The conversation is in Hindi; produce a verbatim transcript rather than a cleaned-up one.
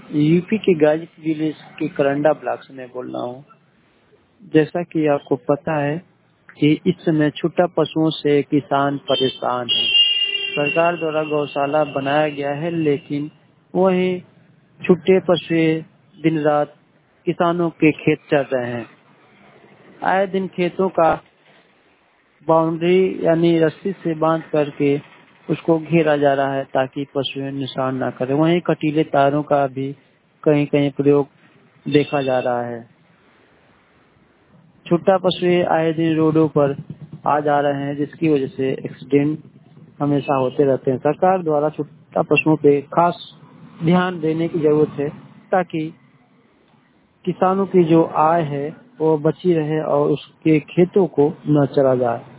यूपी के गाजीपुर जिले के करंडा ब्लॉक से मैं बोल रहा हूँ। जैसा कि आपको पता है कि इस समय छूटा पशुओं से किसान परेशान है। सरकार द्वारा गौशाला बनाया गया है, लेकिन वही छूटे पशु दिन रात किसानों के खेत चर रहे हैं। आए दिन खेतों का बाउंड्री यानी रस्सी से बांध करके उसको घेरा जा रहा है ताकि पशु नुकसान ना करे। वहीं कटीले तारों का भी कहीं कहीं प्रयोग देखा जा रहा है। छूटा पशु आए दिन रोडों पर आ जा रहे हैं, जिसकी वजह से एक्सीडेंट हमेशा होते रहते हैं। सरकार द्वारा छूटा पशुओं पे खास ध्यान देने की जरूरत है ताकि किसानों की जो आय है वो बची रहे और उसके खेतों को न चला जाए।